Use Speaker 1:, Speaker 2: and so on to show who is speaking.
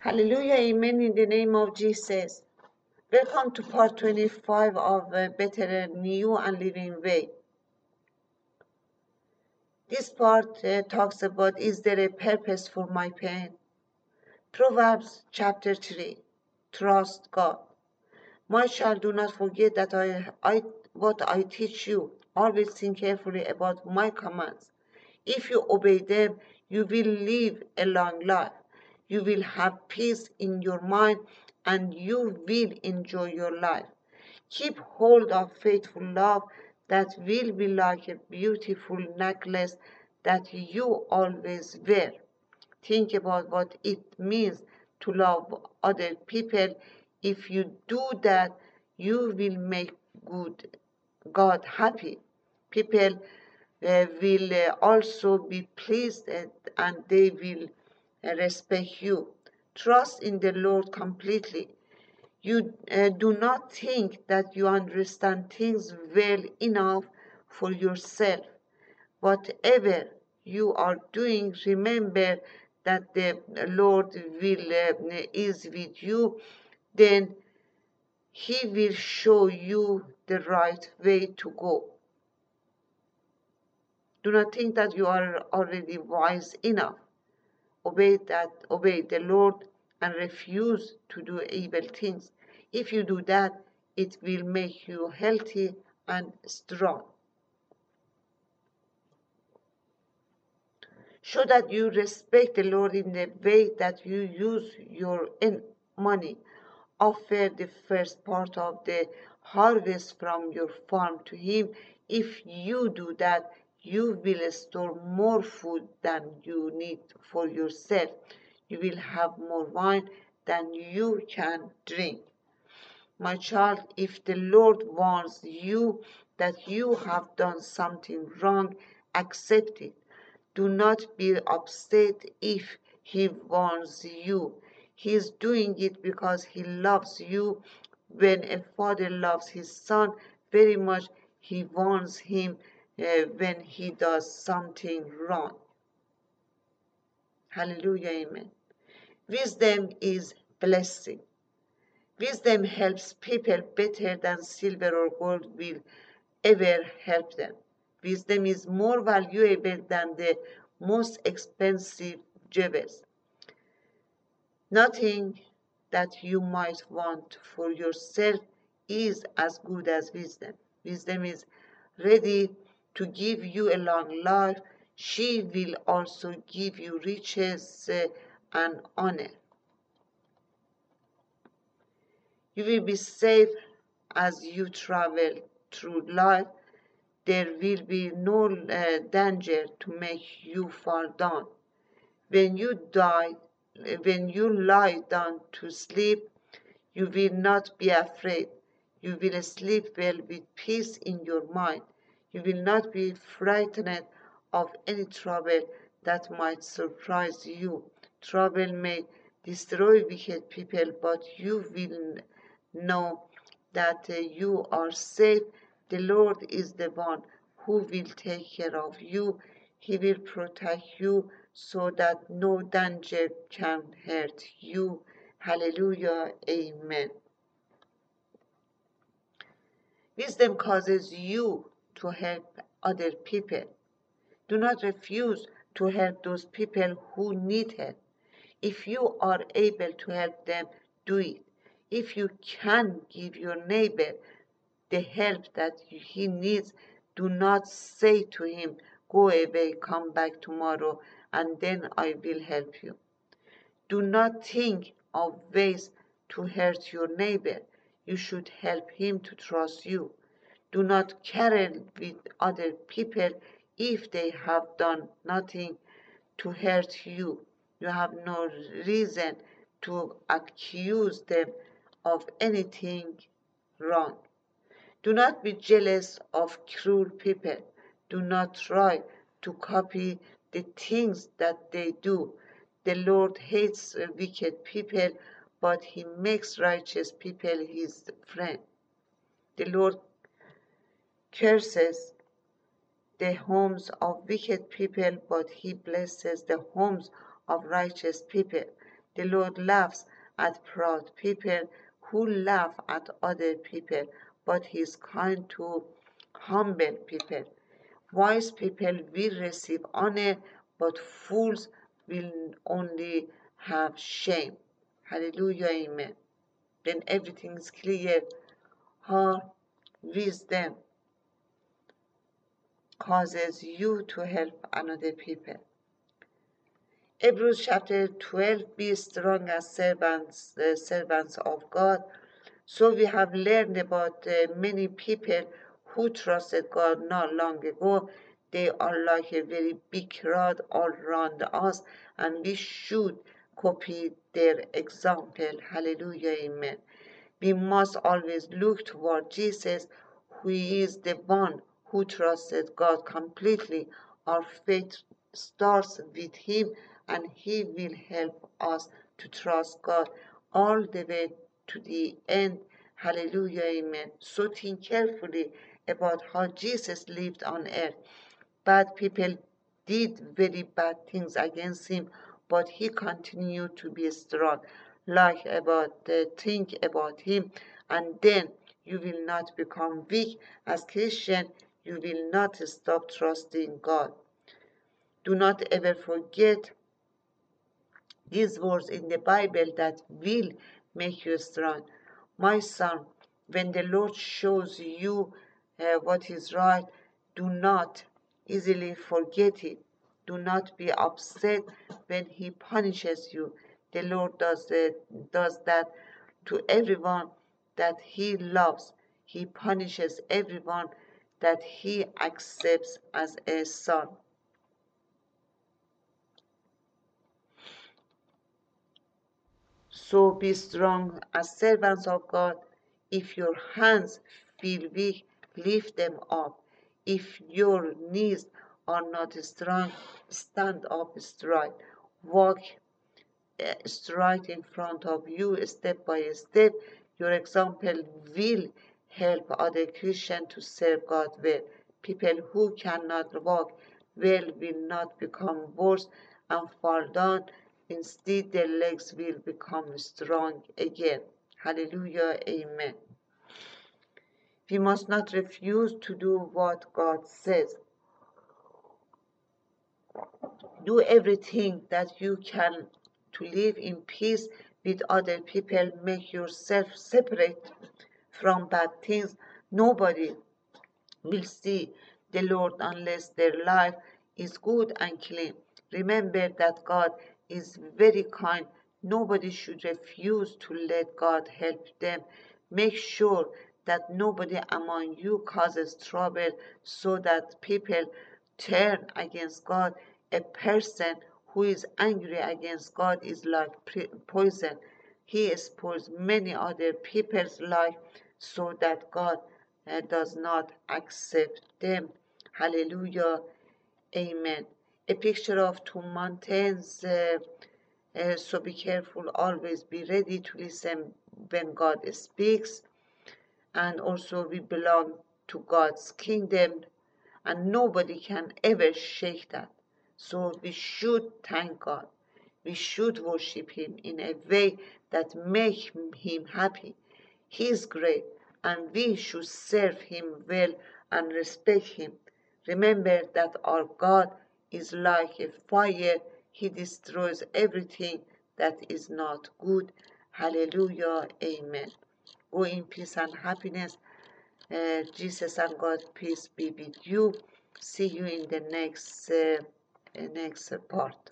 Speaker 1: Hallelujah, amen, in the name of Jesus. Welcome to part 25 of Better, New and Living Way. This part talks about, is there a purpose for my pain? Proverbs chapter 3, trust God. My child, do not forget that what I teach you. Always think carefully about my commands. If you obey them, you will live a long life. You will have peace in your mind and you will enjoy your life. Keep hold of faithful love that will be like a beautiful necklace that you always wear. Think about what it means to love other people. If you do that, you will make God happy. People will also be pleased and they will respect you. Trust in the Lord completely. You do not think that you understand things well enough for yourself. Whatever you are doing, remember that the Lord is with you. Then He will show you the right way to go. Do not think that you are already wise enough. Obey the Lord and refuse to do evil things. If you do that, it will make you healthy and strong. Show that you respect the Lord in the way that you use your money. Offer the first part of the harvest from your farm to Him. If you do that, you will store more food than you need for yourself. You will have more wine than you can drink. My child, if the Lord warns you that you have done something wrong, accept it. Do not be upset if He warns you. He is doing it because He loves you. When a father loves his son very much, he warns him when he does something wrong. Hallelujah, amen. Wisdom is blessing. Wisdom helps people better than silver or gold will ever help them. Wisdom is more valuable than the most expensive jewels. Nothing that you might want for yourself is as good as wisdom. Wisdom is ready to give you a long life. She will also give you riches and honor. You will be safe as you travel through life. There will be no danger to make you fall down. When you lie down to sleep, you will not be afraid. You will sleep well with peace in your mind. You will not be frightened of any trouble that might surprise you. Trouble may destroy wicked people, but you will know that you are safe. The Lord is the one who will take care of you. He will protect you so that no danger can hurt you. Hallelujah. Amen. Wisdom causes you to help other people. Do not refuse to help those people who need help. If you are able to help them, do it. If you can give your neighbor the help that he needs, do not say to him, "Go away, come back tomorrow, and then I will help you." Do not think of ways to hurt your neighbor. You should help him to trust you. Do not quarrel with other people if they have done nothing to hurt you. You have no reason to accuse them of anything wrong. Do not be jealous of cruel people. Do not try to copy the things that they do. The Lord hates wicked people, but He makes righteous people His friend. The Lord curses the homes of wicked people, but He blesses the homes of righteous people. The Lord laughs at proud people who laugh at other people, but he is kind to humble people. Wise people will receive honor, but fools will only have shame. Hallelujah, amen. Then everything is clear. Her wisdom causes you to help another people. Hebrews chapter 12, be strong as servants of God. So we have learned about many people who trusted God not long ago. They are like a very big crowd all around us, and we should copy their example. Hallelujah, amen. We must always look toward Jesus, who is the one who trusted God completely. Our faith starts with him, and he will help us to trust God all the way to the end. Hallelujah, amen. So think carefully about how Jesus lived on earth. Bad people did very bad things against him, but he continued to be strong. Think about him, and then you will not become weak. As Christian, you will not stop trusting God. Do not ever forget these words in the Bible that will make you strong. My son, when the Lord shows you what is right, do not easily forget it. Do not be upset when he punishes you. The Lord does that to everyone that he loves. He punishes everyone that he accepts as a son. So be strong as servants of God. If your hands feel weak, lift them up. If your knees are not strong, stand up straight. Walk straight in front of you, step by step. Your example will help other Christians to serve God well. People who cannot walk well will not become worse and fall down. Instead, their legs will become strong again. Hallelujah, amen. We must not refuse to do what God says. Do everything that you can to live in peace with other people. Make yourself separate from bad things. Nobody will see the Lord unless their life is good and clean. Remember that God is very kind. Nobody should refuse to let God help them. Make sure that nobody among you causes trouble so that people turn against God. A person who is angry against God is like poison. He spoils many other people's life so that God does not accept them. Hallelujah. Amen. A picture of two mountains. So be careful, always be ready to listen when God speaks. And also, we belong to God's kingdom, and nobody can ever shake that. So we should thank God. We should worship him in a way that makes him happy. He is great, and we should serve him well and respect him. Remember that our God is like a fire. He destroys everything that is not good. Hallelujah. Amen. Go in peace and happiness. Jesus and God, peace be with you. See you in the next part.